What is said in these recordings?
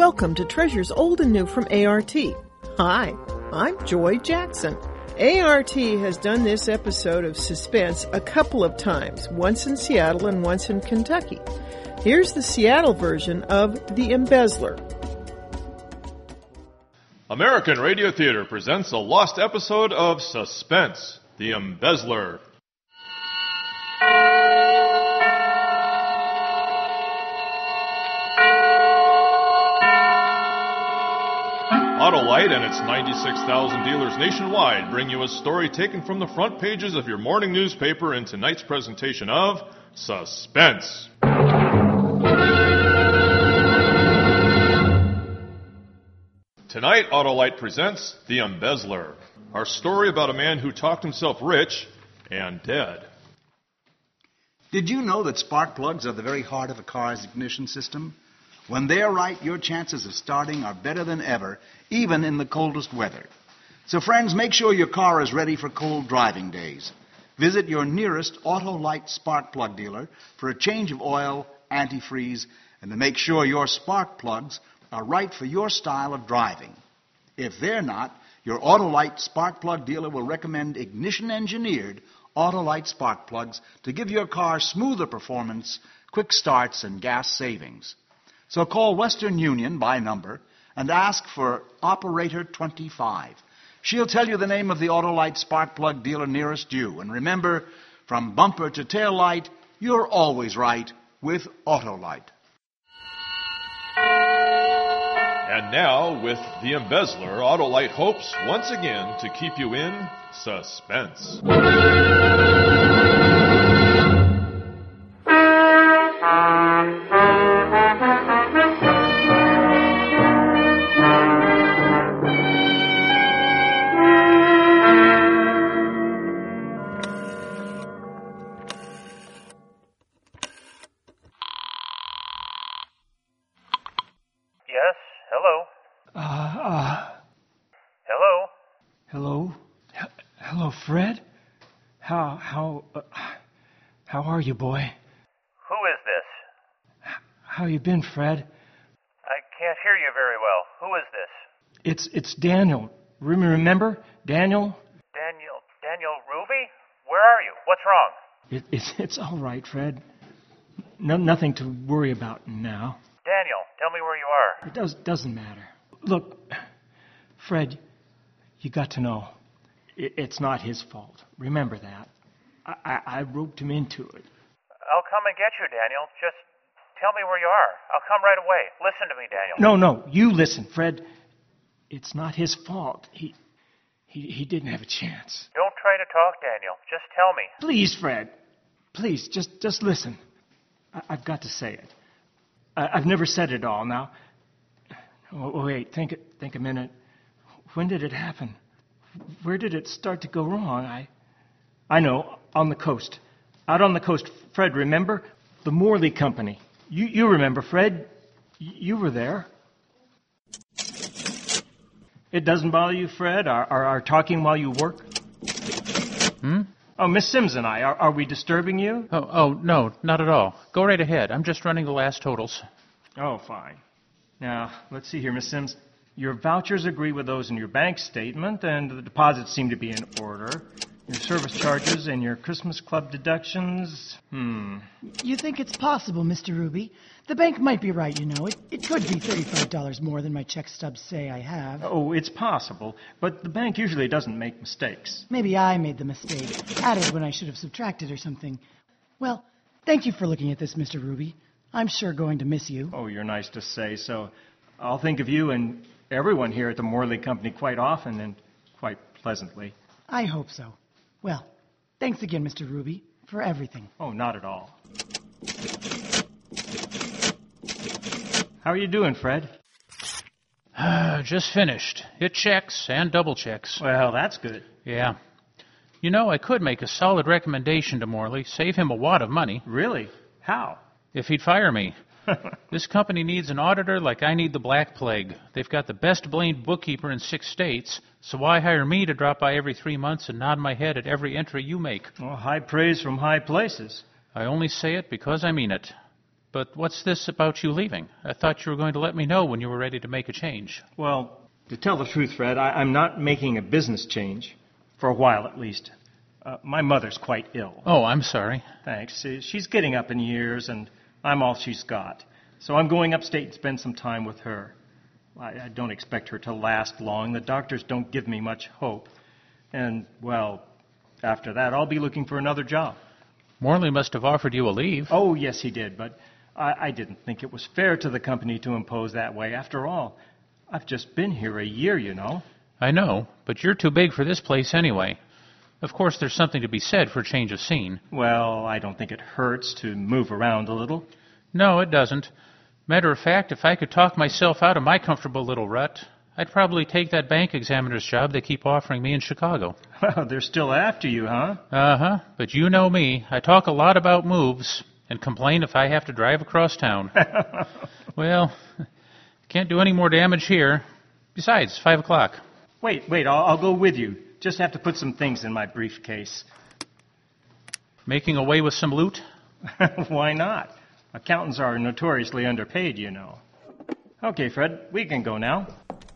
Welcome to Treasures Old and New from ART. Hi, I'm Joy Jackson. ART has done this episode of Suspense a couple of times, once in Seattle and once in Kentucky. Here's the Seattle version of The Embezzler. American Radio Theater presents a lost episode of Suspense, The Embezzler. Autolite and its 96,000 dealers nationwide bring you a story taken from the front pages of your morning newspaper in tonight's presentation of Suspense. Tonight, Autolite presents The Embezzler, our story about a man who talked himself rich and dead. Did you know that spark plugs are the very heart of a car's ignition system? When they're right, your chances of starting are better than ever, even in the coldest weather. So friends, make sure your car is ready for cold driving days. Visit your nearest Autolite spark plug dealer for a change of oil, antifreeze, and to make sure your spark plugs are right for your style of driving. If they're not, your Autolite spark plug dealer will recommend ignition-engineered Autolite spark plugs to give your car smoother performance, quick starts, and gas savings. So call Western Union by number and ask for Operator 25. She'll tell you the name of the Autolite spark plug dealer nearest you. And remember, from bumper to tail light, you're always right with Autolite. And now, with The Embezzler, Autolite hopes once again to keep you in suspense. Hello, Fred? How are you, boy? Who is this? How you been, Fred? I can't hear you very well. Who is this? It's Daniel. Remember? Daniel? Daniel Ruby? Where are you? What's wrong? It's all right, Fred. Nothing to worry about now. Daniel, tell me where you are. It doesn't matter. Look, Fred, you got to know, it's not his fault. Remember that. I roped him into it. I'll come and get you, Daniel. Just tell me where you are. I'll come right away. Listen to me, Daniel. No, you listen, Fred. It's not his fault. He didn't have a chance. Don't try to talk, Daniel. Just tell me. Please, Fred. Please, just listen. I've got to say it. I've never said it all. Now, wait, think a minute. When did it happen? Where did it start to go wrong? I know, on the coast. Out on the coast, Fred, remember? The Morley Company. You remember, Fred? You were there. It doesn't bother you, Fred, our talking while you work? Oh, Miss Sims and I, are we disturbing you? Oh, no, not at all. Go right ahead. I'm just running the last totals. Oh, fine. Now, let's see here, Miss Sims. Your vouchers agree with those in your bank statement, and the deposits seem to be in order. Your service charges and your Christmas Club deductions, You think it's possible, Mr. Ruby? The bank might be right, you know. It could be $35 more than my check stubs say I have. Oh, it's possible, but the bank usually doesn't make mistakes. Maybe I made the mistake. Added when I should have subtracted or something. Well, thank you for looking at this, Mr. Ruby. I'm sure going to miss you. Oh, you're nice to say so. I'll think of you and everyone here at the Morley Company quite often and quite pleasantly. I hope so. Well, thanks again, Mr. Ruby, for everything. Oh, not at all. How are you doing, Fred? Just finished. It checks and double checks. Well, that's good. Yeah. You know, I could make a solid recommendation to Morley, save him a wad of money. Really? How? If he'd fire me. This company needs an auditor like I need the Black Plague. They've got the best blamed bookkeeper in 6 states, so why hire me to drop by every 3 months and nod my head at every entry you make? Well, high praise from high places. I only say it because I mean it. But what's this about you leaving? I thought you were going to let me know when you were ready to make a change. Well, to tell the truth, Fred, I'm not making a business change. For a while, at least. My mother's quite ill. Oh, I'm sorry. Thanks. She's getting up in years, and I'm all she's got. So I'm going upstate to spend some time with her. I don't expect her to last long. The doctors don't give me much hope. And, well, after that, I'll be looking for another job. Morley must have offered you a leave. Oh, yes, he did, but I didn't think it was fair to the company to impose that way. After all, I've just been here a year, you know. I know, but you're too big for this place anyway. Of course, there's something to be said for a change of scene. Well, I don't think it hurts to move around a little. No, it doesn't. Matter of fact, if I could talk myself out of my comfortable little rut, I'd probably take that bank examiner's job they keep offering me in Chicago. Well, they're still after you, huh? Uh-huh. But you know me. I talk a lot about moves and complain if I have to drive across town. Well, can't do any more damage here. Besides, 5 o'clock. Wait, I'll go with you. Just have to put some things in my briefcase. Making away with some loot? Why not? Accountants are notoriously underpaid, you know. Okay, Fred, we can go now.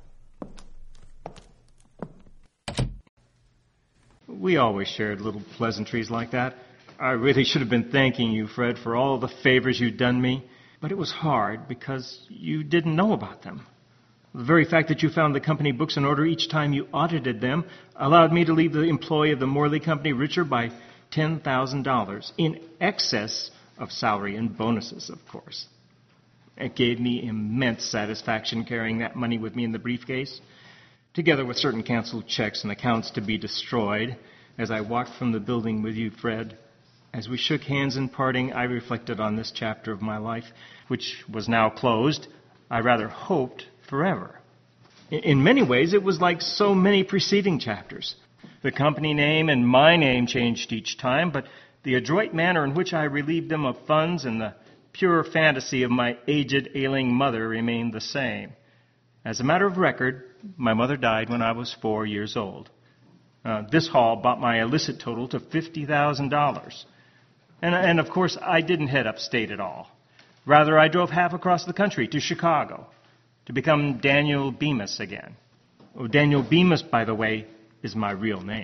We always shared little pleasantries like that. I really should have been thanking you, Fred, for all the favors you'd done me. But it was hard because you didn't know about them. The very fact that you found the company books in order each time you audited them allowed me to leave the employee of the Morley Company richer by $10,000, in excess of salary and bonuses, of course. It gave me immense satisfaction carrying that money with me in the briefcase, together with certain canceled checks and accounts to be destroyed. As I walked from the building with you, Fred, as we shook hands in parting, I reflected on this chapter of my life, which was now closed, I rather hoped, forever. In many ways, it was like so many preceding chapters. The company name and my name changed each time, but the adroit manner in which I relieved them of funds and the pure fantasy of my aged, ailing mother remained the same. As a matter of record, my mother died when I was 4 years old. This haul brought my illicit total to $50,000. And of course, I didn't head upstate at all. Rather, I drove half across the country to Chicago to become Daniel Bemis again. Oh, Daniel Bemis, by the way, is my real name.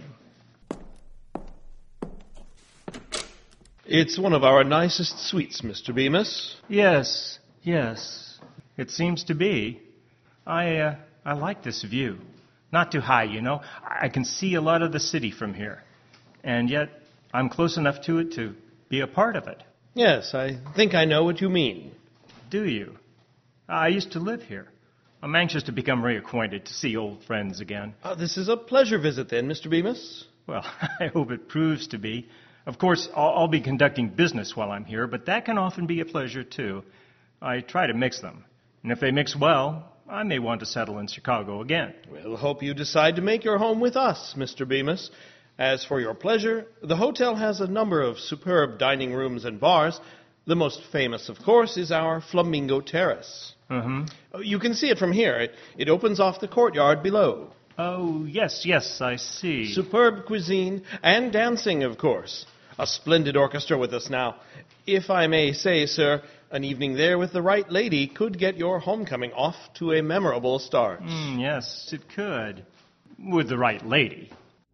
It's one of our nicest suites, Mr. Bemis. Yes. It seems to be. I like this view. Not too high, you know. I can see a lot of the city from here. And yet, I'm close enough to it to be a part of it. Yes, I think I know what you mean. Do you? I used to live here. I'm anxious to become reacquainted, to see old friends again. This is a pleasure visit, then, Mr. Bemis. Well, I hope it proves to be. Of course, I'll be conducting business while I'm here, but that can often be a pleasure, too. I try to mix them. And if they mix well, I may want to settle in Chicago again. We'll hope you decide to make your home with us, Mr. Bemis. As for your pleasure, the hotel has a number of superb dining rooms and bars. The most famous, of course, is our Flamingo Terrace. Mm-hmm. You can see it from here. It opens off the courtyard below. Oh, yes, I see. Superb cuisine and dancing, of course. A splendid orchestra with us now. If I may say, sir, an evening there with the right lady could get your homecoming off to a memorable start. Yes, it could. With the right lady.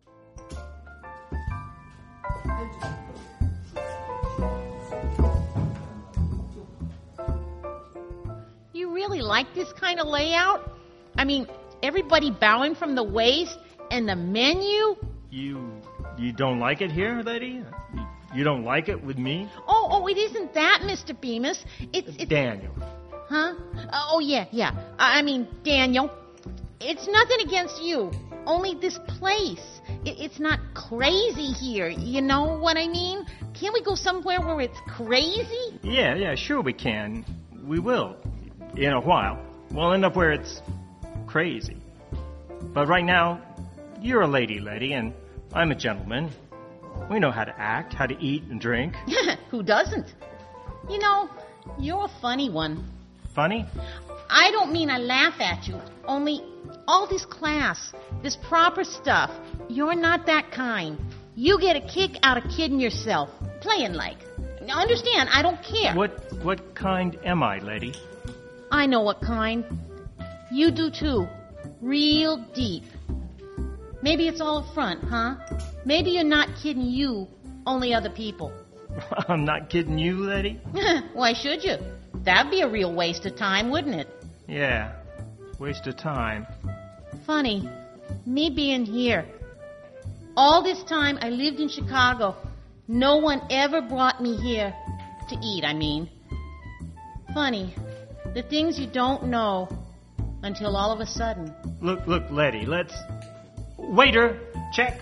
You really like this kind of layout? I mean, everybody bowing from the waist and the menu? You don't like it here, lady? You don't like it with me? Oh, it isn't that, Mr. Bemis. It's Daniel. Huh? Oh, yeah. I mean, Daniel, it's nothing against you. Only this place. It's not crazy here. You know what I mean? Can't we go somewhere where it's crazy? Yeah, sure we can. We will. In a while. We'll end up where it's crazy. But right now, you're a lady, and I'm a gentleman. We know how to act, how to eat and drink. Who doesn't? You know, you're a funny one. Funny? I don't mean I laugh at you. Only all this class, this proper stuff, you're not that kind. You get a kick out of kidding yourself, playing like. Now, understand, I don't care. What kind am I, lady? I know what kind. You do too. Real deep. Maybe it's all a front, huh? Maybe you're not kidding you, only other people. I'm not kidding you, lady. Why should you? That'd be a real waste of time, wouldn't it? Yeah, waste of time. Funny, me being here. All this time I lived in Chicago. No one ever brought me here. To eat, I mean. Funny, the things you don't know until all of a sudden. Look, Letty, let's... Waiter, check.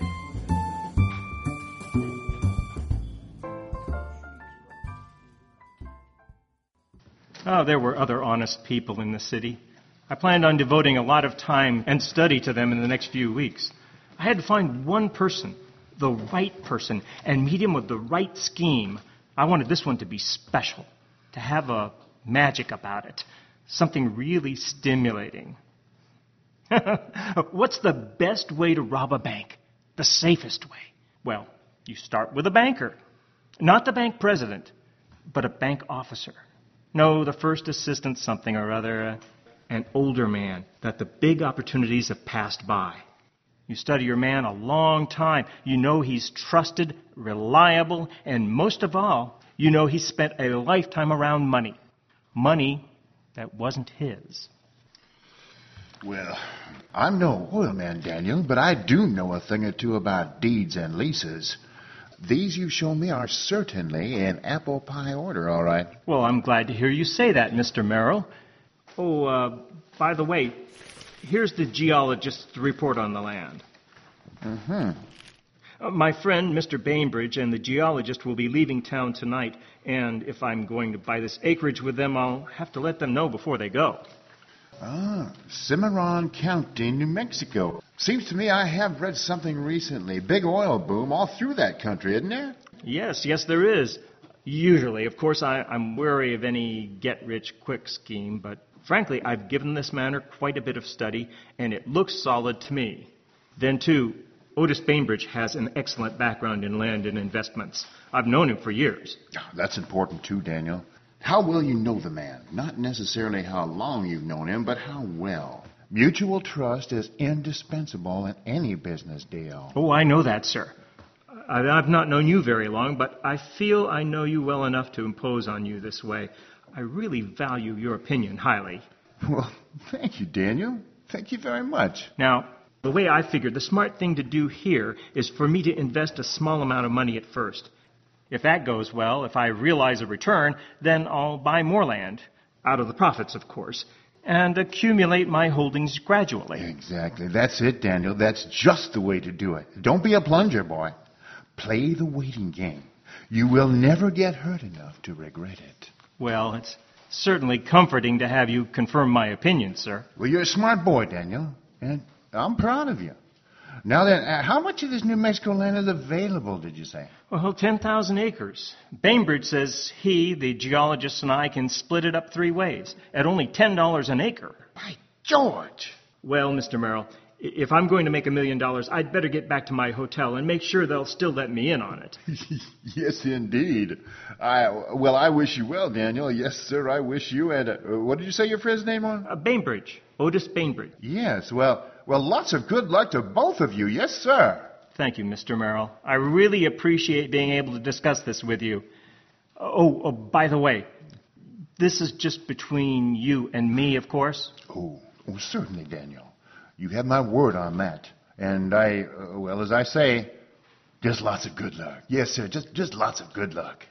Oh, there were other honest people in the city. I planned on devoting a lot of time and study to them in the next few weeks. I had to find one person, the right person, and meet him with the right scheme. I wanted this one to be special, to have a magic about it, something really stimulating. What's the best way to rob a bank? The safest way? Well, you start with a banker. Not the bank president, but a bank officer. No, the first assistant something or other, an older man that the big opportunities have passed by. You study your man a long time. You know he's trusted, reliable, and most of all, you know he spent a lifetime around money. Money that wasn't his. Well, I'm no oil man, Daniel, but I do know a thing or two about deeds and leases. These you show me are certainly in apple pie order, all right. Well, I'm glad to hear you say that, Mr. Merrill. Oh, by the way, here's the geologist's report on the land. My friend, Mr. Bainbridge, and the geologist will be leaving town tonight, and if I'm going to buy this acreage with them, I'll have to let them know before they go. Cimarron County, New Mexico. Seems to me I have read something recently. Big oil boom all through that country, isn't there? Yes, there is. Usually, of course, I'm wary of any get-rich-quick scheme, but frankly, I've given this matter quite a bit of study, and it looks solid to me. Then, too, Otis Bainbridge has an excellent background in land and investments. I've known him for years. That's important, too, Daniel. How well you know the man. Not necessarily how long you've known him, but how well. Mutual trust is indispensable in any business deal. Oh, I know that, sir. I've not known you very long, but I feel I know you well enough to impose on you this way. I really value your opinion highly. Well, thank you, Daniel. Thank you very much. Now, the way I figured, the smart thing to do here is for me to invest a small amount of money at first. If that goes well, if I realize a return, then I'll buy more land, out of the profits, of course, and accumulate my holdings gradually. Exactly. That's it, Daniel. That's just the way to do it. Don't be a plunger, boy. Play the waiting game. You will never get hurt enough to regret it. Well, it's certainly comforting to have you confirm my opinion, sir. Well, you're a smart boy, Daniel, and I'm proud of you. Now then, how much of this New Mexico land is available, did you say? Well, 10,000 acres. Bainbridge says he, the geologist, and I can split it up 3 ways at only $10 an acre. By George! Well, Mr. Merrill, if I'm going to make $1 million, I'd better get back to my hotel and make sure they'll still let me in on it. Yes, indeed. I wish you well, Daniel. Yes, sir, I wish you. And what did you say your friend's name was? Bainbridge. Otis Bainbridge. Yes, well, lots of good luck to both of you. Yes, sir. Thank you, Mr. Merrill. I really appreciate being able to discuss this with you. Oh, by the way, this is just between you and me, of course. Oh, certainly, Daniel. You have my word on that. And as I say, just lots of good luck. Yes, sir, just lots of good luck.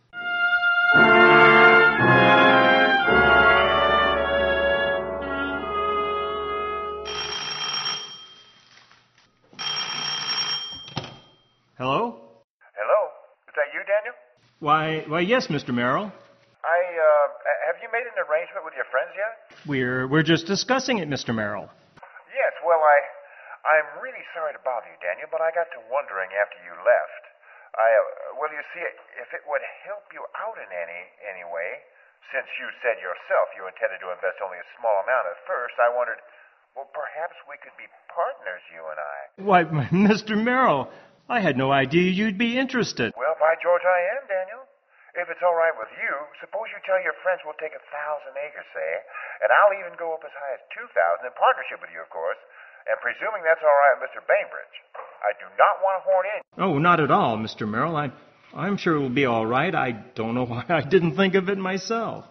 Hello? Hello? Is that you, Daniel? Why, yes, Mr. Merrill. Have you made an arrangement with your friends yet? We're just discussing it, Mr. Merrill. Yes, well, I'm really sorry to bother you, Daniel, but I got to wondering after you left. You see, if it would help you out in any way, since you said yourself you intended to invest only a small amount at first, I wondered, well, perhaps we could be partners, you and I. Why, Mr. Merrill, I had no idea you'd be interested. Well, by George, I am, Daniel. If it's all right with you, suppose you tell your friends we'll take 1,000 acres, say, and I'll even go up as high as 2,000 in partnership with you, of course, and presuming that's all right with Mr. Bainbridge. I do not want to horn in. Oh, not at all, Mr. Merrill. I'm sure it will be all right. I don't know why I didn't think of it myself.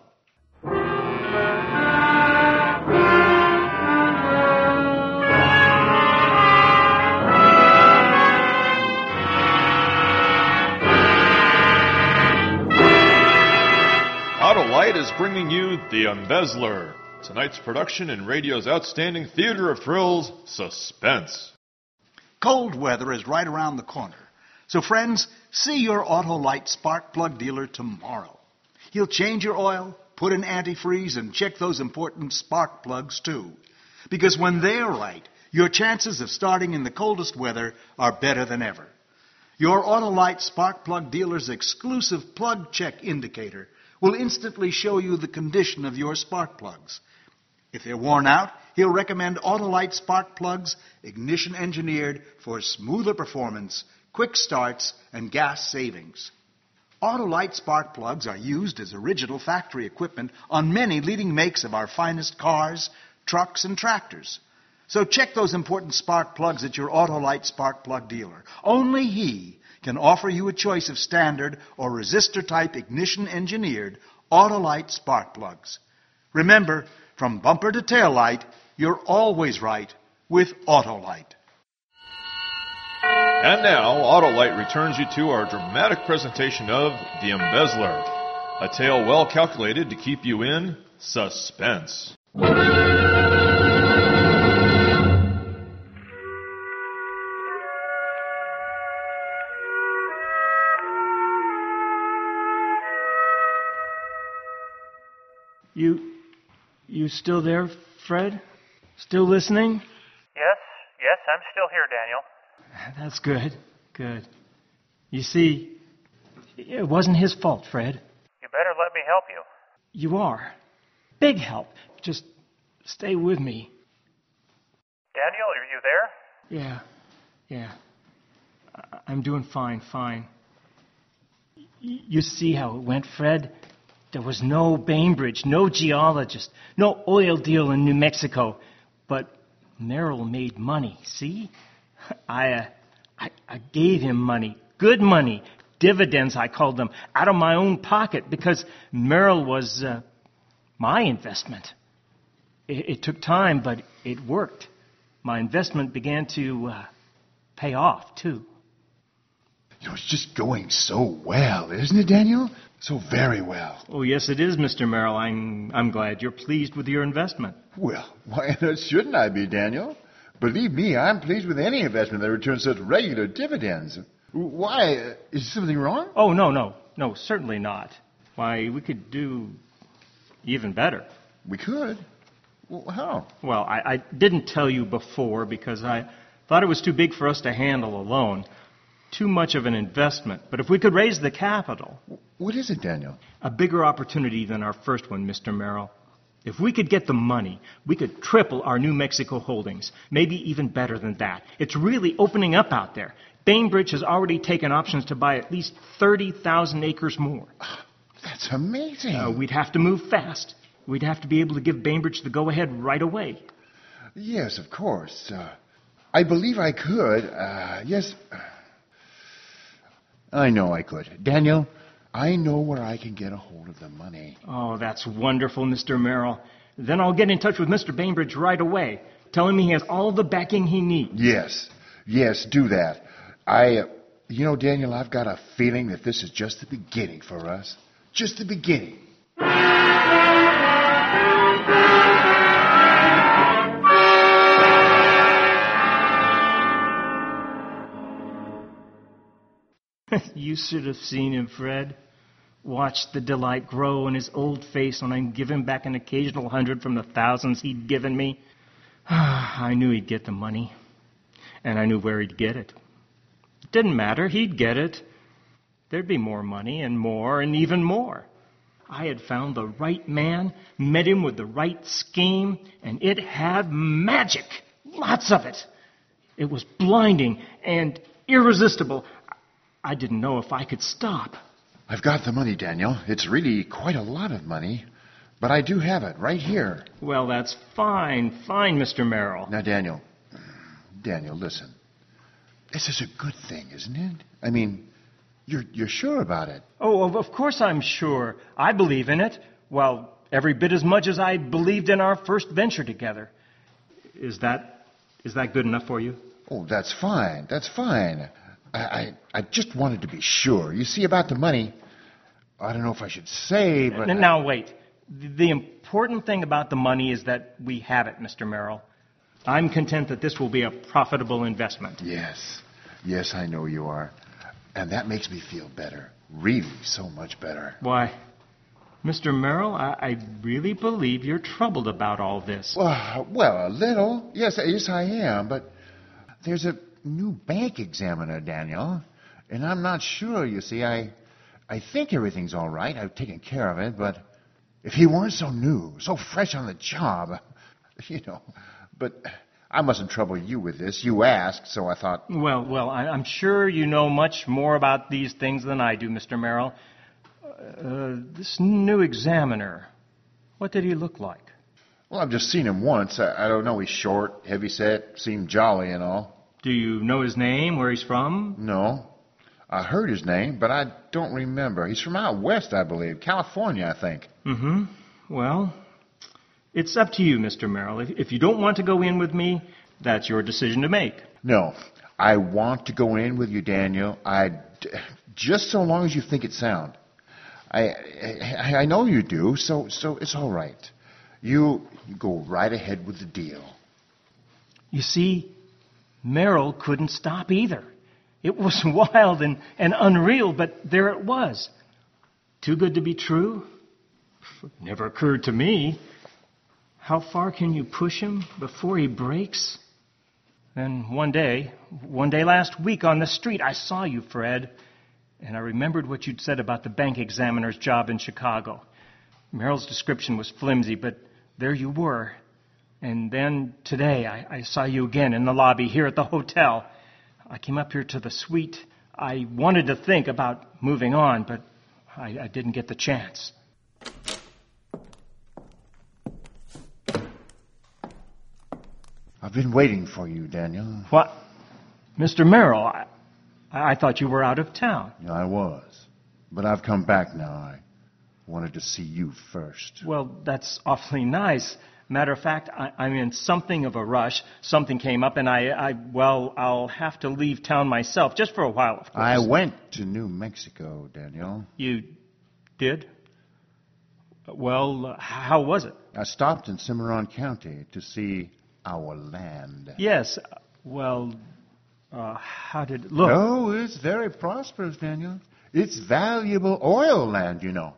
Autolite is bringing you The Embezzler, tonight's production in radio's outstanding theater of thrills, Suspense. Cold weather is right around the corner. So, friends, see your Autolite spark plug dealer tomorrow. He'll change your oil, put in antifreeze, and check those important spark plugs, too. Because when they're right, your chances of starting in the coldest weather are better than ever. Your Autolite spark plug dealer's exclusive plug check indicator will instantly show you the condition of your spark plugs. If they're worn out, he'll recommend Autolite spark plugs, ignition engineered for smoother performance, quick starts, and gas savings. Autolite spark plugs are used as original factory equipment on many leading makes of our finest cars, trucks, and tractors. So check those important spark plugs at your Autolite spark plug dealer. Only he can offer you a choice of standard or resistor-type ignition-engineered Autolite spark plugs. Remember, from bumper to tail light, you're always right with Autolite. And now, Autolite returns you to our dramatic presentation of The Embezzler, a tale well calculated to keep you in suspense. You still there, Fred? Still listening? Yes, I'm still here, Daniel. That's good. You see, it wasn't his fault, Fred. You better let me help you. You are. Big help. Just stay with me. Daniel, are you there? Yeah. I'm doing fine. You see how it went, Fred? There was no Bainbridge, no geologist, no oil deal in New Mexico. But Merrill made money, see? I gave him money, good money, dividends I called them, out of my own pocket because Merrill was my investment. It took time, but it worked. My investment began to pay off, too. It's just going so well, isn't it, Daniel? So very well. Oh, yes, it is, Mr. Merrill. I'm glad you're pleased with your investment. Well, why shouldn't I be, Daniel? Believe me, I'm pleased with any investment that returns such regular dividends. Why? Is something wrong? Oh, no, certainly not. Why, we could do even better. We could? Well, how? Well, I didn't tell you before because I thought it was too big for us to handle alone. Too much of an investment. But if we could raise the capital... What is it, Daniel? A bigger opportunity than our first one, Mr. Merrill. If we could get the money, we could triple our New Mexico holdings. Maybe even better than that. It's really opening up out there. Bainbridge has already taken options to buy at least 30,000 acres more. That's amazing. We'd have to move fast. We'd have to be able to give Bainbridge the go-ahead right away. Yes, of course. I believe I could. Yes... I know I could. Daniel, I know where I can get a hold of the money. Oh, that's wonderful, Mr. Merrill. Then I'll get in touch with Mr. Bainbridge right away. Tell him he has all the backing he needs. Yes, do that. Daniel, I've got a feeling that this is just the beginning for us. Just the beginning. You should have seen him, Fred. Watched the delight grow in his old face when I give him back an occasional 100 from the thousands he'd given me. I knew he'd get the money, and I knew where he'd get it. It didn't matter. He'd get it. There'd be more money and even more. I had found the right man, met him with the right scheme, and it had magic. Lots of it. It was blinding and irresistible. I didn't know if I could stop. I've got the money, Daniel. It's really quite a lot of money. But I do have it right here. Well, that's fine, Mr. Merrill. Now, Daniel, listen. This is a good thing, isn't it? I mean, you're sure about it? Oh, of course I'm sure. I believe in it. Well, every bit as much as I believed in our first venture together. Is that good enough for you? Oh, that's fine. That's fine. I just wanted to be sure. You see, about the money, I don't know if I should say, but... Now, wait. The important thing about the money is that we have it, Mr. Merrill. I'm content that this will be a profitable investment. Yes, I know you are. And that makes me feel better. Really, so much better. Why, Mr. Merrill, I really believe you're troubled about all this. Well, a little. Yes, I am. But there's a new bank examiner, Daniel. And I'm not sure, you see. I think everything's all right. I've taken care of it, but if he weren't so new, so fresh on the job, but I mustn't trouble you with this. You asked, so I thought... Well, I'm sure you know much more about these things than I do, Mr. Merrill. This new examiner, what did he look like? Well, I've just seen him once. I don't know. He's short, heavy-set, seemed jolly and all. Do you know his name, where he's from? No. I heard his name, but I don't remember. He's from out west, I believe. California, I think. Mm-hmm. Well, it's up to you, Mr. Merrill. If you don't want to go in with me, that's your decision to make. No. I want to go in with you, Daniel. Just so long as you think it's sound. I know you do, so it's all right. You go right ahead with the deal. You see, Merrill couldn't stop either. It was wild and unreal, but there it was. Too good to be true? Never occurred to me. How far can you push him before he breaks? Then one day last week on the street, I saw you, Fred, and I remembered what you'd said about the bank examiner's job in Chicago. Merrill's description was flimsy, but there you were. And then today, I saw you again in the lobby here at the hotel. I came up here to the suite. I wanted to think about moving on, but I didn't get the chance. I've been waiting for you, Daniel. What? Mr. Merrill, I thought you were out of town. Yeah, I was. But I've come back now. I wanted to see you first. Well, that's awfully nice. Matter of fact, I'm in something of a rush. Something came up, and I'll have to leave town myself, just for a while, of course. I went to New Mexico, Daniel. You did? Well, how was it? I stopped in Cimarron County to see our land. Yes. Well, how did it look? Oh, it's very prosperous, Daniel. It's valuable oil land, you know.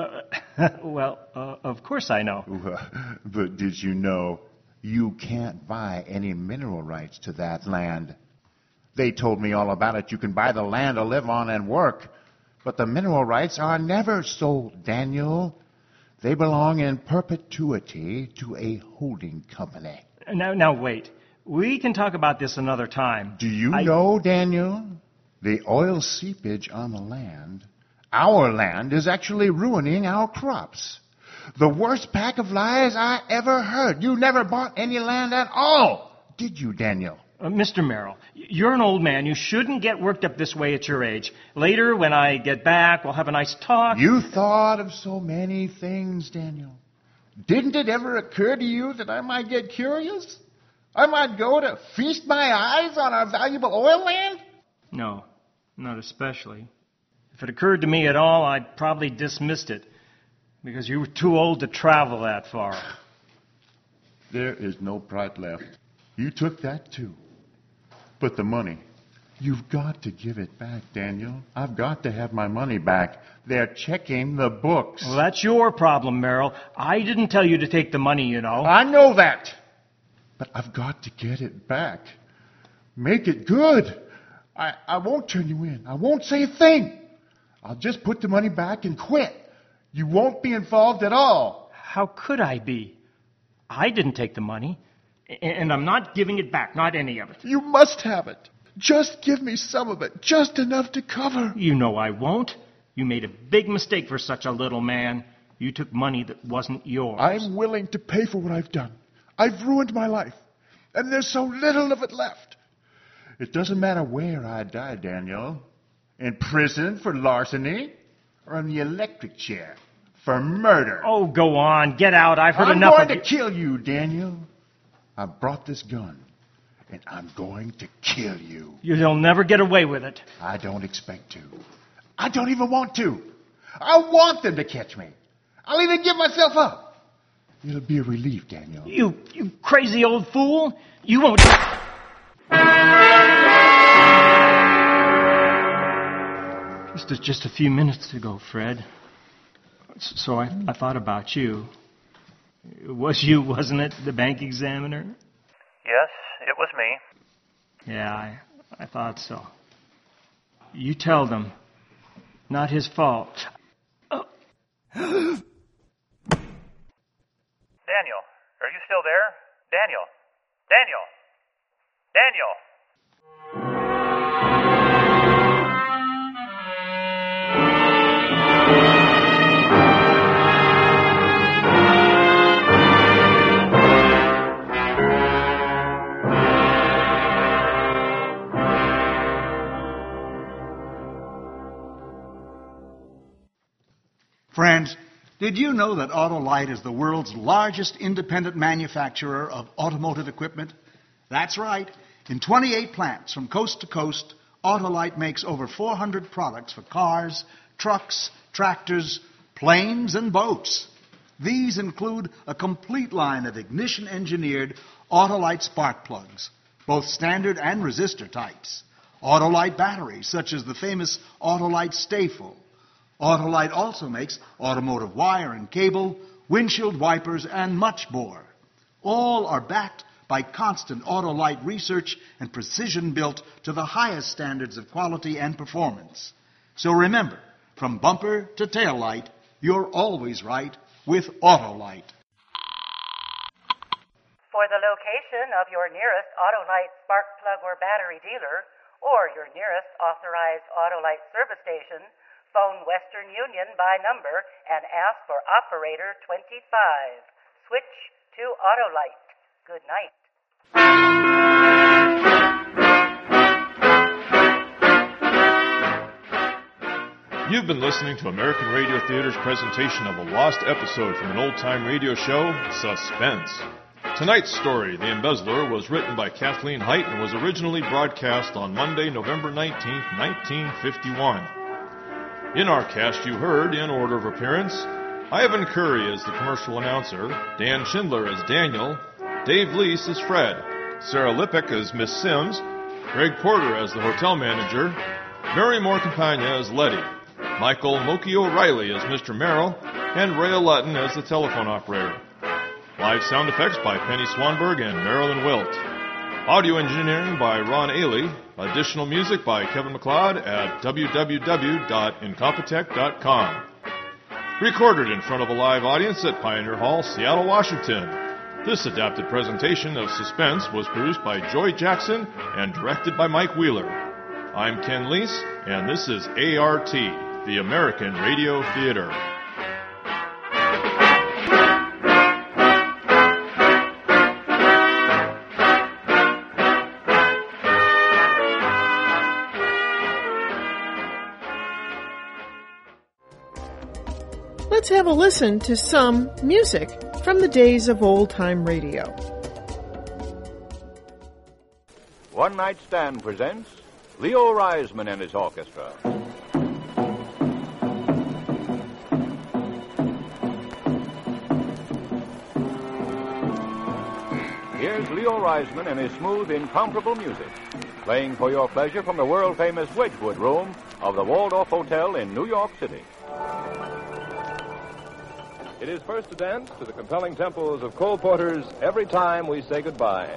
Of course I know. But did you know you can't buy any mineral rights to that land? They told me all about it. You can buy the land to live on and work, but the mineral rights are never sold, Daniel. They belong in perpetuity to a holding company. Now, wait. We can talk about this another time. Do you know, Daniel, the oil seepage on the land, our land, is actually ruining our crops. The worst pack of lies I ever heard. You never bought any land at all, did you, Daniel? Mr. Merrill, you're an old man. You shouldn't get worked up this way at your age. Later, when I get back, we'll have a nice talk. You thought of so many things, Daniel. Didn't it ever occur to you that I might get curious? I might go to feast my eyes on our valuable oil land? No, not especially. If it occurred to me at all, I'd probably dismissed it, because you were too old to travel that far. There is no pride left. You took that too. But the money, you've got to give it back, Daniel. I've got to have my money back. They're checking the books. Well, that's your problem, Merrill. I didn't tell you to take the money, you know. I know that. But I've got to get it back. Make it good. I won't turn you in. I won't say a thing. I'll just put the money back and quit. You won't be involved at all. How could I be? I didn't take the money. And I'm not giving it back, not any of it. You must have it. Just give me some of it, just enough to cover. You know I won't. You made a big mistake for such a little man. You took money that wasn't yours. I'm willing to pay for what I've done. I've ruined my life, and there's so little of it left. It doesn't matter where I die, Daniel. In prison for larceny, or in the electric chair for murder. Oh, go on. Get out. I've heard enough of I'm going to kill you, Daniel. I brought this gun, and I'm going to kill you. You'll never get away with it. I don't expect to. I don't even want to. I want them to catch me. I'll even give myself up. It'll be a relief, Daniel. You crazy old fool. You won't... Just a few minutes ago, Fred. So I thought about you. It was you, wasn't it, the bank examiner? Yes, it was me. Yeah, I thought so. You tell them. Not his fault. Daniel, are you still there? Daniel! Friends, did you know that Autolite is the world's largest independent manufacturer of automotive equipment? That's right. In 28 plants from coast to coast, Autolite makes over 400 products for cars, trucks, tractors, planes, and boats. These include a complete line of ignition-engineered Autolite spark plugs, both standard and resistor types. Autolite batteries, such as the famous Autolite Stay-Full. Autolite also makes automotive wire and cable, windshield wipers, and much more. All are backed by constant Autolite research and precision built to the highest standards of quality and performance. So remember, from bumper to tail light, you're always right with Autolite. For the location of your nearest Autolite spark plug or battery dealer, or your nearest authorized Autolite service station, phone Western Union by number and ask for operator 25. Switch to Autolite. Good night. You've been listening to American Radio Theater's presentation of a lost episode from an old-time radio show, Suspense. Tonight's story, The Embezzler, was written by Kathleen Height and was originally broadcast on Monday, November 19th, 1951. In our cast, you heard, in order of appearance, Ivan Curry as the commercial announcer, Dan Schindler as Daniel, Dave Leese as Fred, Sarah Lippick as Miss Sims, Greg Porter as the hotel manager, Mary Moore Campagna as Letty, Michael Moki O'Reilly as Mr. Merrill, and Ray Lutton as the telephone operator. Live sound effects by Penny Swanberg and Marilyn Wilt. Audio engineering by Ron Ailey. Additional music by Kevin MacLeod at www.incompetech.com. Recorded in front of a live audience at Pioneer Hall, Seattle, Washington. This adapted presentation of Suspense was produced by Joy Jackson and directed by Mike Wheeler. I'm Ken Leese, and this is ART, the American Radio Theater. Let's have a listen to some music from the days of old-time radio. One Night Stand presents Leo Reisman and his orchestra. Here's Leo Reisman and his smooth, incomparable music, playing for your pleasure from the world-famous Wedgwood Room of the Waldorf Hotel in New York City. It is first to dance to the compelling tempos of Cole Porter's Every Time We Say Goodbye.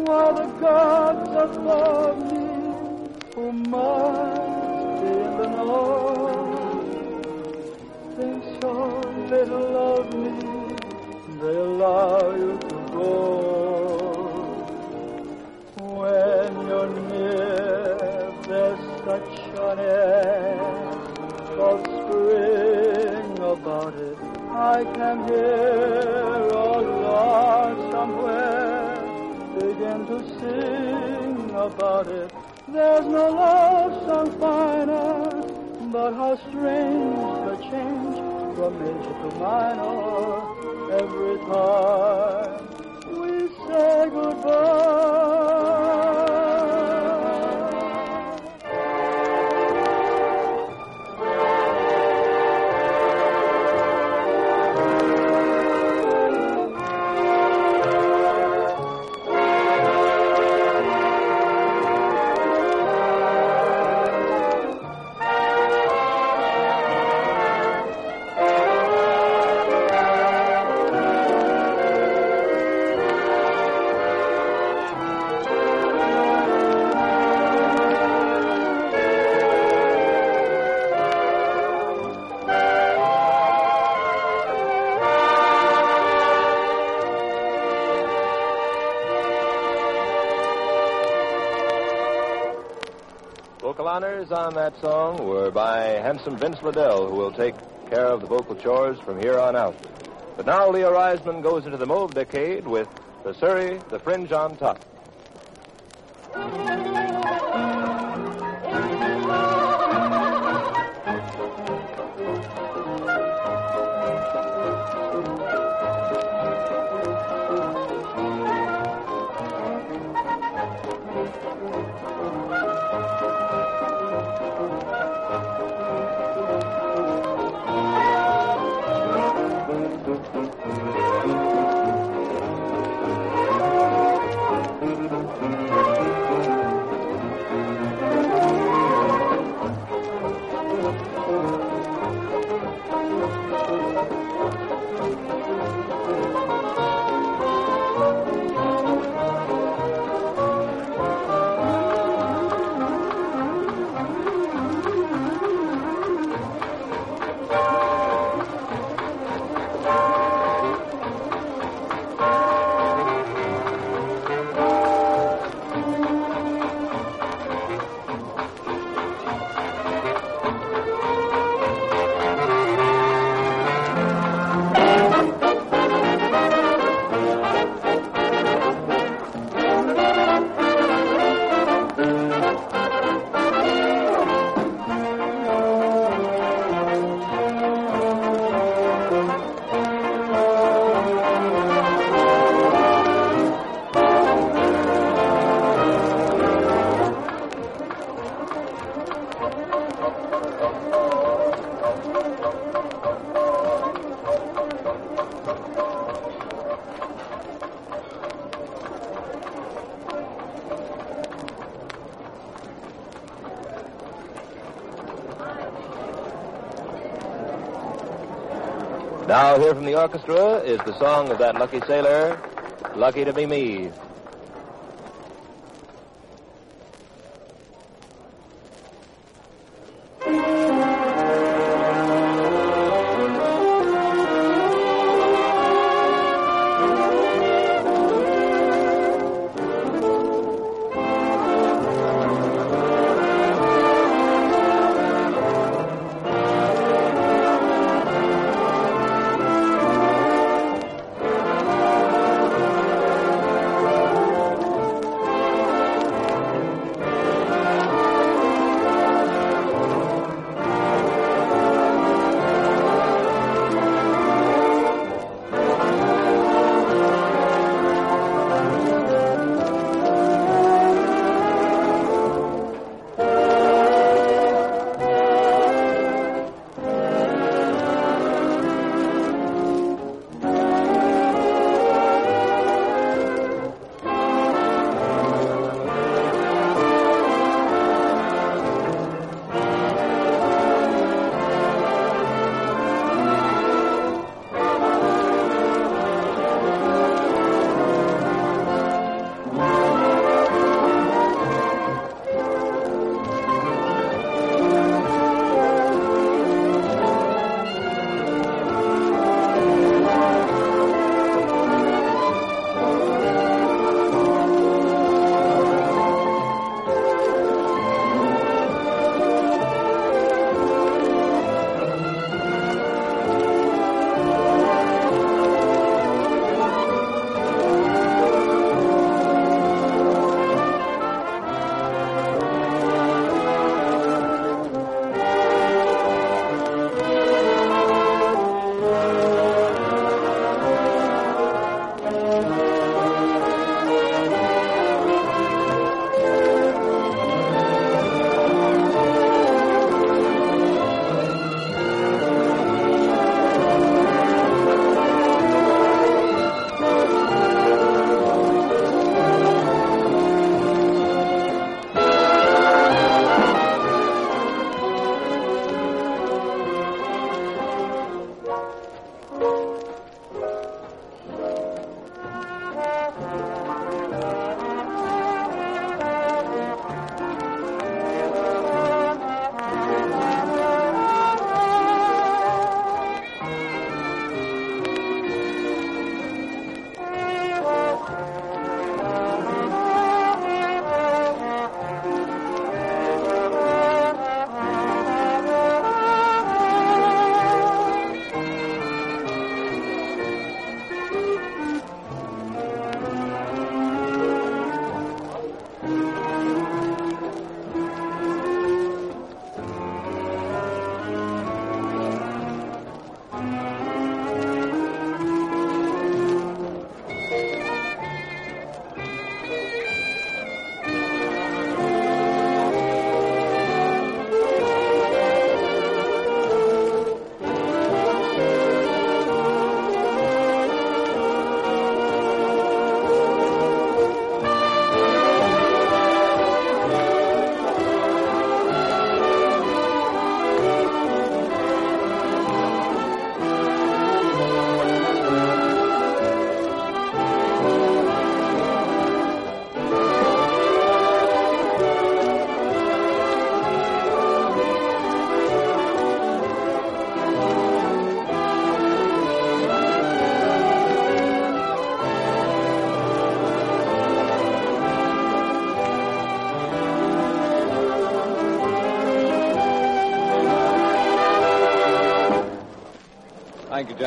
while the gods above me, who must be in the north, think so little of me, they allow you to go. When you're near, there's such an air of spring about it. I can hear a lark somewhere begin to sing about it. There's no love song finer, but how strange the change from major to minor every time we say goodbye. Vocal honors on that song were by handsome Vince Liddell, who will take care of the vocal chores from here on out. But now Leo Reisman goes into the mauve decade with the Surrey, the Fringe on Top. Now here from the orchestra is the song of that lucky sailor, Lucky to Be Me.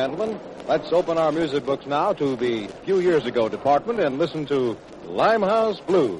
gentlemen, let's open our music books now to the Few Years Ago department and listen to Limehouse Blues.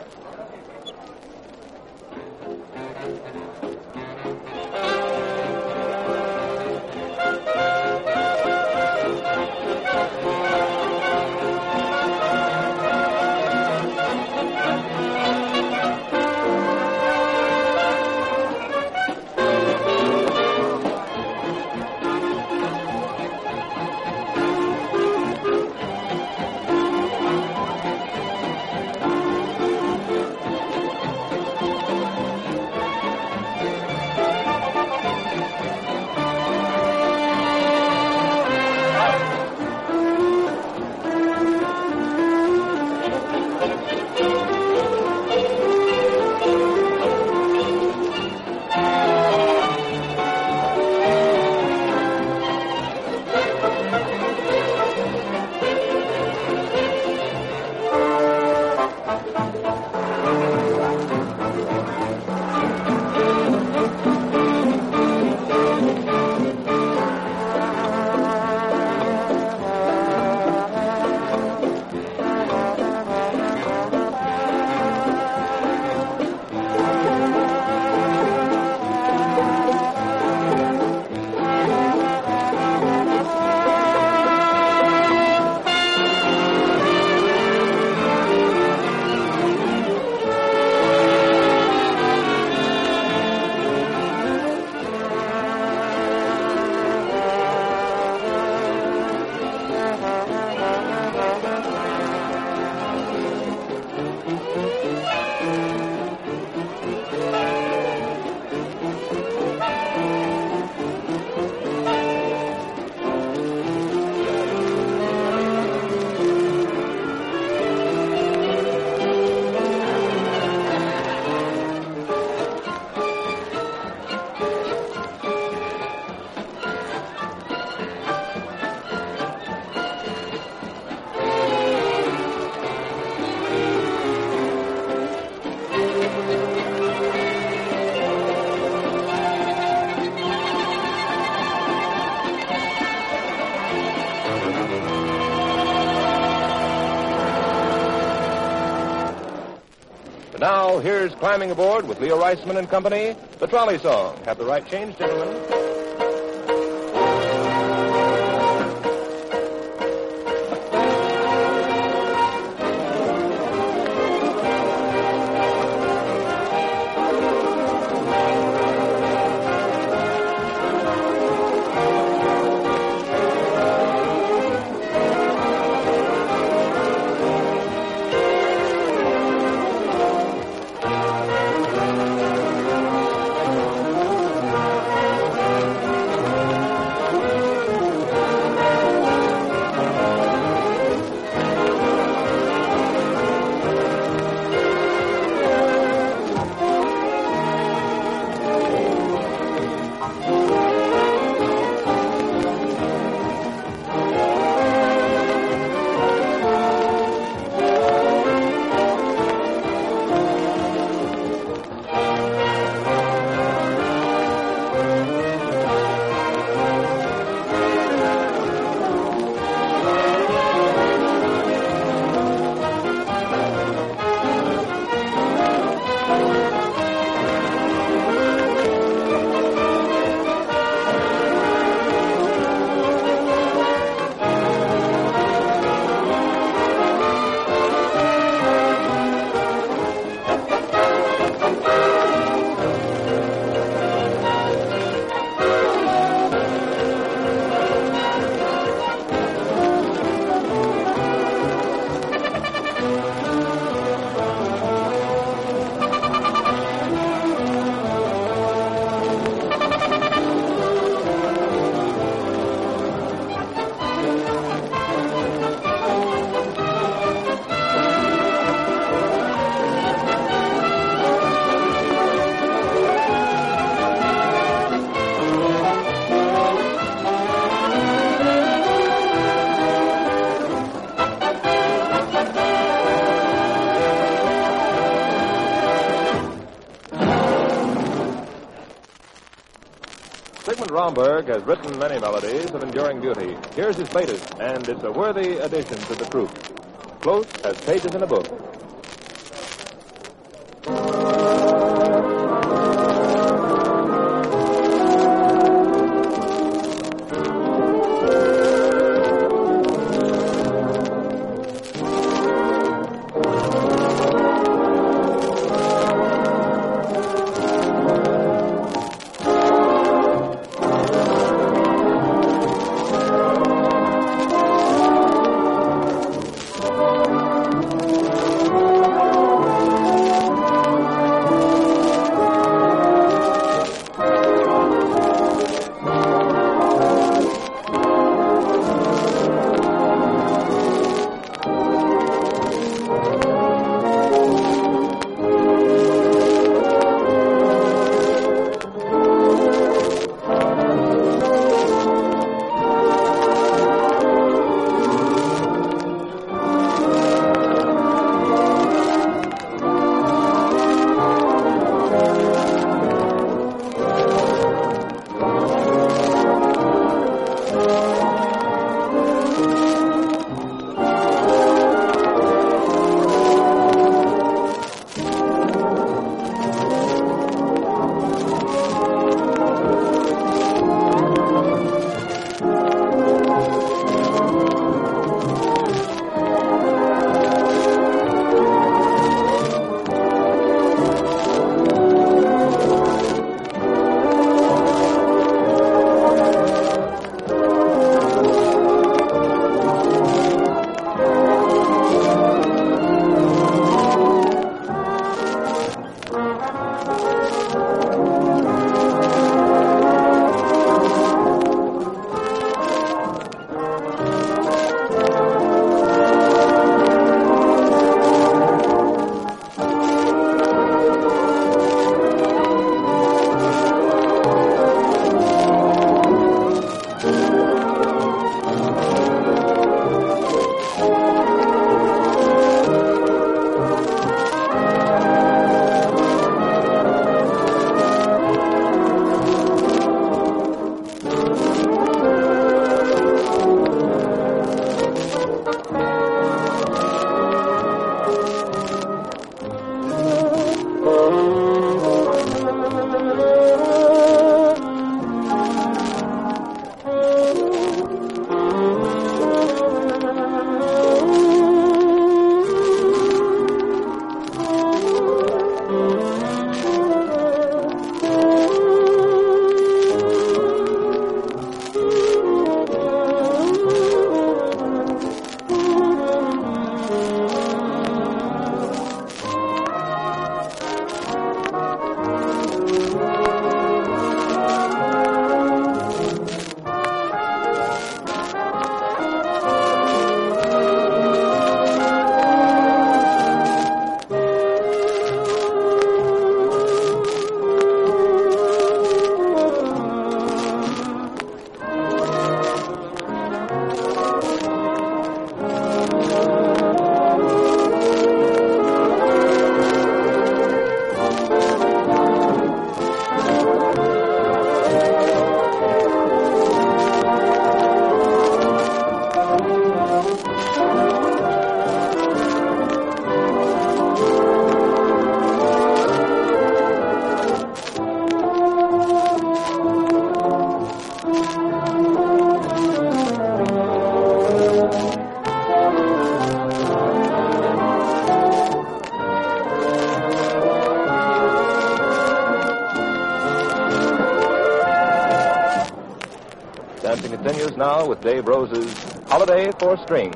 Now, here's Climbing Aboard with Leo Reisman and Company, the Trolley Song. Have the right change, gentlemen. Romberg has written many melodies of enduring beauty. Here's his latest, and it's a worthy addition to the troupe. Close as pages in a book. Dancing continues now with Dave Rose's Holiday for Strings.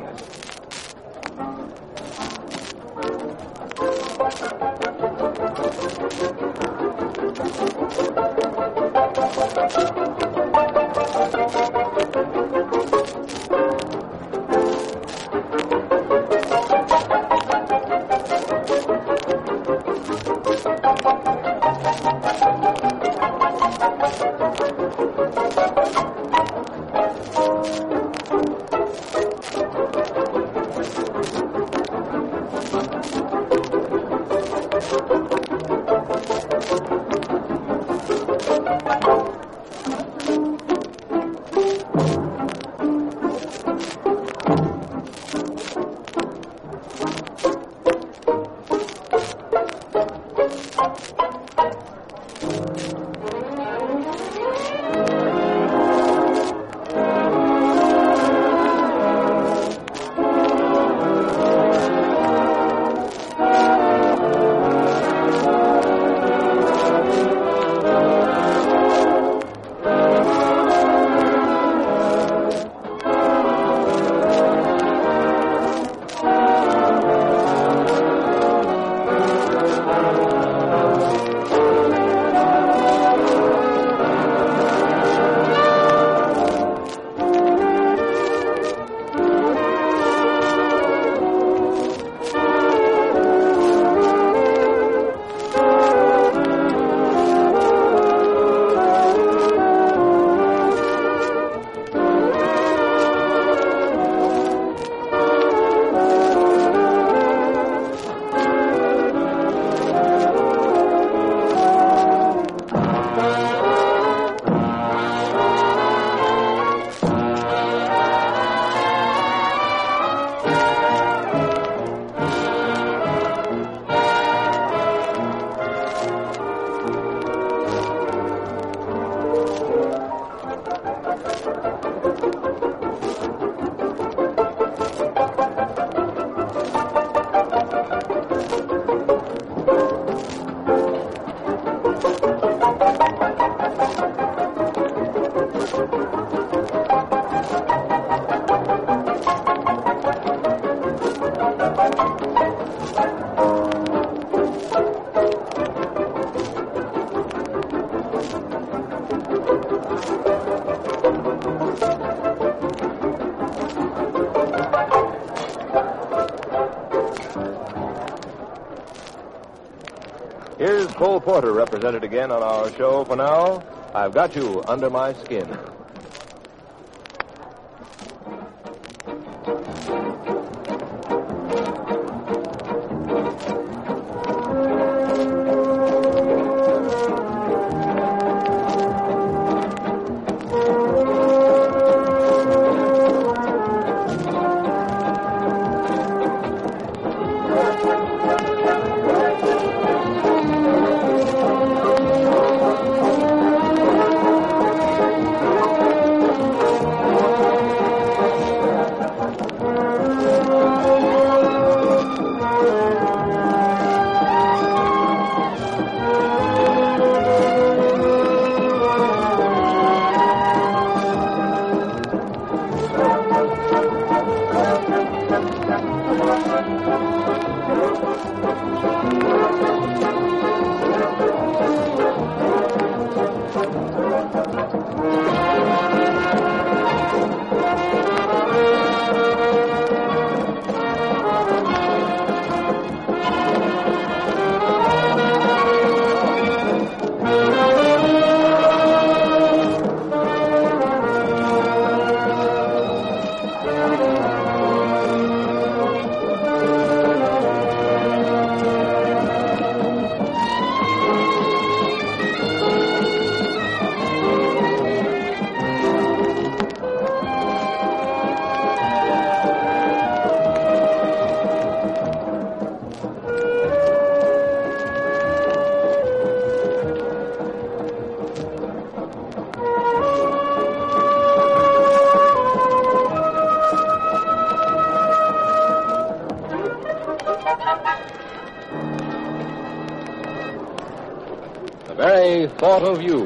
Here's Cole Porter represented again on our show. For now, I've Got You Under My Skin. The very thought of you.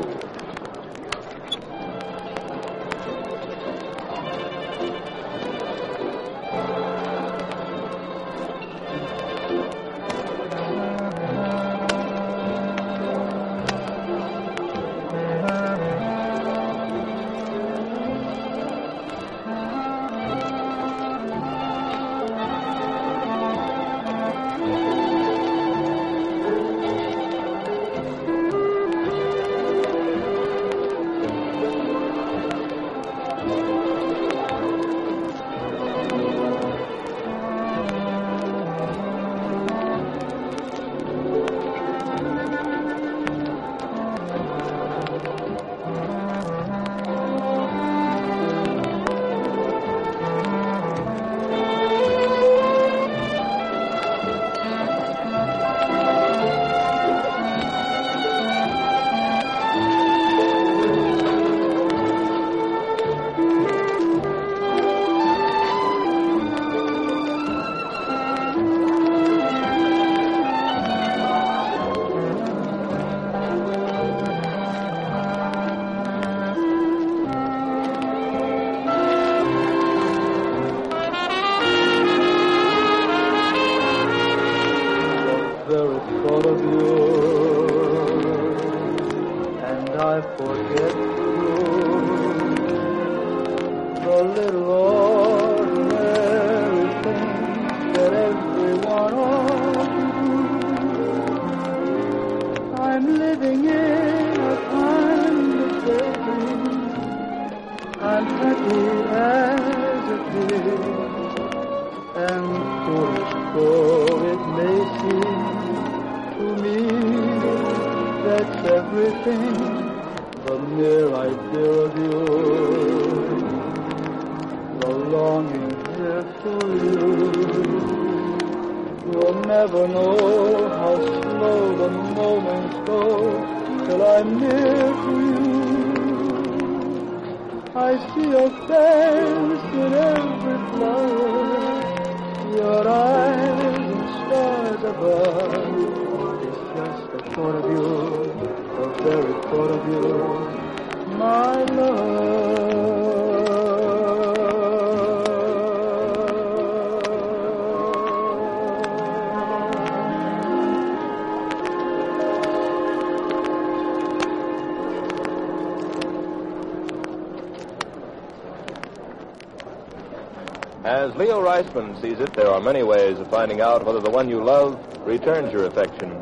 As Leo Reisman sees it, there are many ways of finding out whether the one you love returns your affection.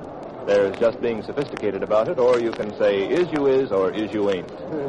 There's just being sophisticated about it, or you can say is you is or is you ain't.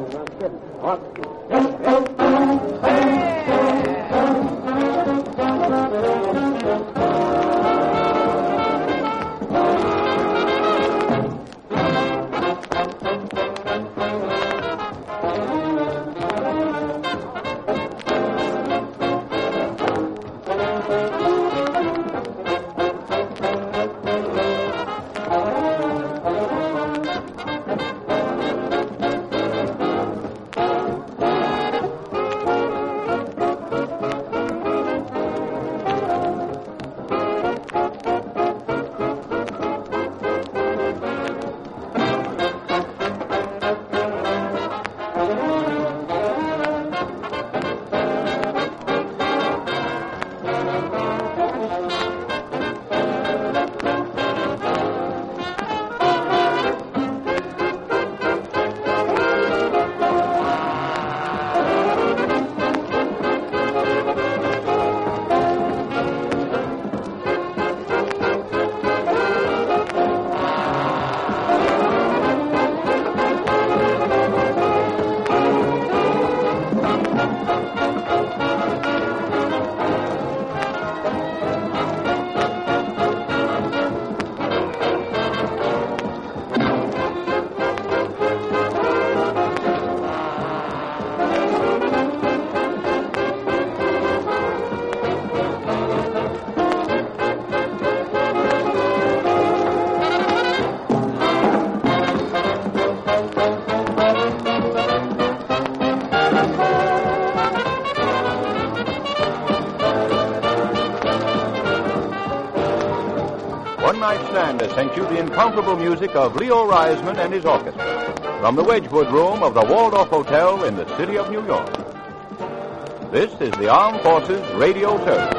One Night Stand has sent you the incomparable music of Leo Reisman and his orchestra from the Wedgwood Room of the Waldorf Hotel in the city of New York. This is the Armed Forces Radio Service.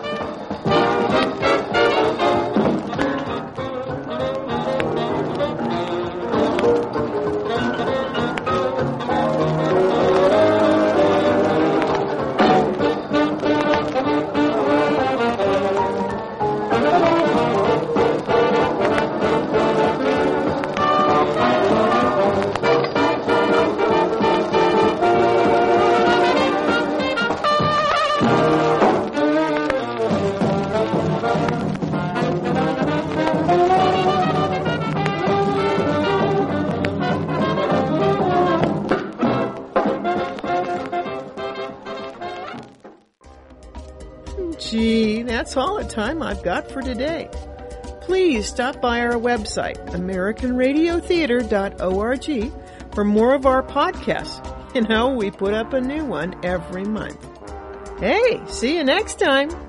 Gee, that's all the time I've got for today. Please stop by our website, AmericanRadioTheater.org, for more of our podcasts. You know, we put up a new one every month. Hey, see you next time.